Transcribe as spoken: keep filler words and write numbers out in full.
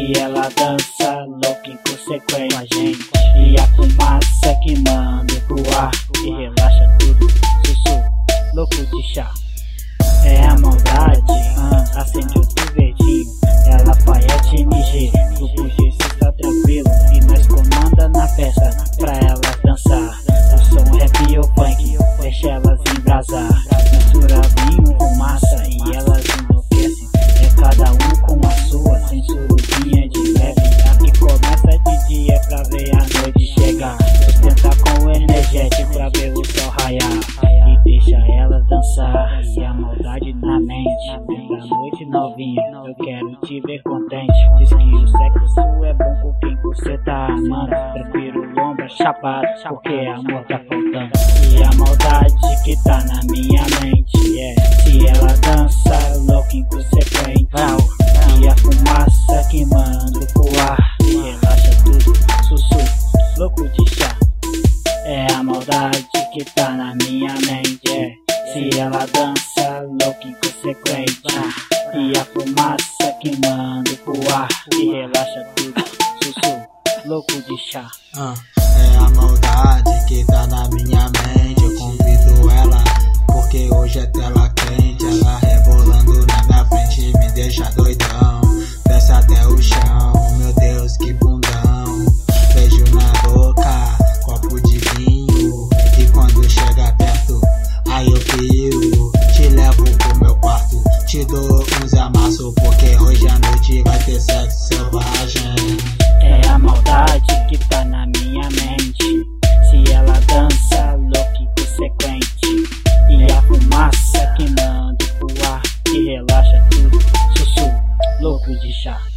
Se ela dança louca e consequente com a gente, e a fumaça que manda pro ar e relaxa tudo, sussurro louco de chá. É a maldade, ah, acende outro verdinho, ela faz M G, o G está tranquilo e nós comanda na festa pra elas dançar. O som rap ou funk, deixa elas embrasar, mistura vinho com massa e elas enlouquecem. É cada um com a sua, sem surubinha de leve. Aqui começa de dia pra ver a noite chegar, sustenta com energético pra ver o sol raiar e deixa elas dançar. E a maldade na mente, vem da noite novinha, eu quero te ver contente. Diz que o sexo é bom com quem você tá amando, prefiro lombra chapada porque amor tá faltando. E a maldade que tá na minha mente é, se ela dança louca inconsequente, e a fumaça que manda pro ar e relaxa tudo, sussurro louco de chá. É a maldade que tá na minha mente, é, se ela dança louca inconsequente, e a fumaça que manda pro ar e relaxa tudo, sussurro louco de chá. Ah, é a maldade que tá na minha mente, eu convido ela porque hoje é tela quente. Ela rebolando na minha frente me deixa doidão, desce até o chão, meu Deus que bundão. Beijo na boca, copo de vinho, e quando chega perto, aí eu piro. Te levo pro meu quarto, te dou uns amassos, porque hoje à noite vai ter sexo selvagem. É a maldade que tá na minha mente, se ela dança louca inconsequente, e a fumaça que manda pro ar e relaxa tudo, sussurro louco de chá.